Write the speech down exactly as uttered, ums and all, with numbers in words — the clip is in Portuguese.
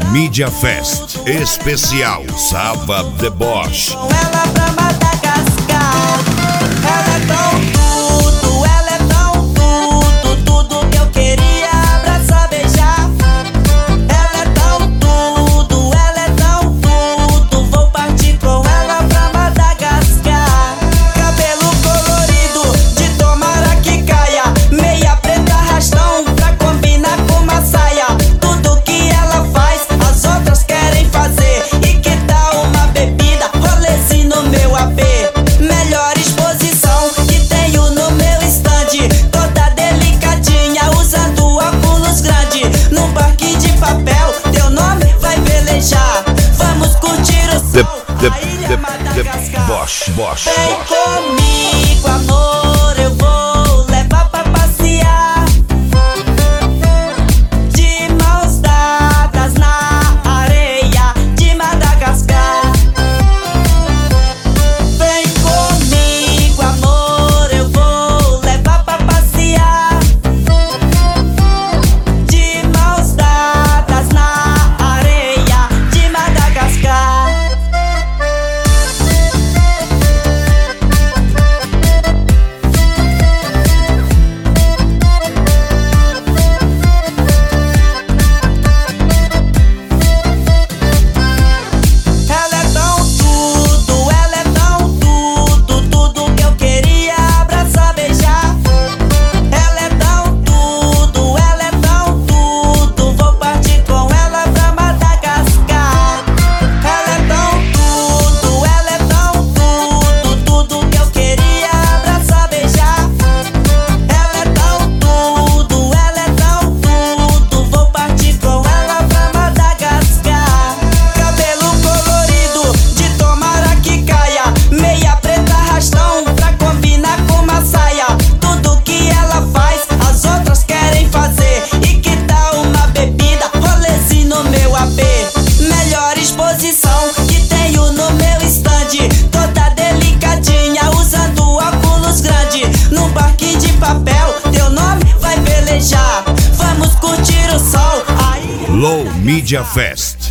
Media Fest especial Saba The Boss. Com ela pra Madagascar. Ela é tão tudo, ela é tão tudo, tudo que eu queria abraçar, beijar. Ela é tão tudo, ela é tão tudo, vou partir com ela pra Madagascar. Cabelo colorido, de tomara que caia, meia preta arrastão pra combinar com uma saia. Tudo que ela faz, as outras querem fazer. E que tal uma bebida, rolezinho no meu A P? Melhor exposição que tenho no meu stand, toda delicadinha, usando óculos grande. Num parque de papel, teu nome vai velejar. Vamos curtir o The, sol, the, a ilha the, Madagascar. the Boss, Boss, Vem Boss. comigo, amor, eu vou levar pra passear. De mãos dadas na areia de Madagascar. Vem comigo, amor, eu vou levar pra passear. De mãos dadas na areia de Madagascar. Ela é tão tudo, ela é tão tudo, tudo que eu queria abraçar, beijar. Ela é tão tudo, ela é tão tudo, vou partir com ela pra Madagascar. Ela é tão tudo, ela é tão tudo, tudo que eu queria abraçar, beijar. Ela é tão tudo, ela é tão tudo, vou partir com ela pra Madagascar. Cabelo colorido, de tomara que caia, meia preta arrastão pra combinar com uma saia. Tudo que ela faz, as outras querem fazer. E que tal uma bebida, rolezinho no meu A P? Melhor exposição que tenho no meu stand, toda delicadinha, usando óculos grande. Num parque de papel, teu nome vai velejar. Vamos curtir o sol, a ilha Low Media Fest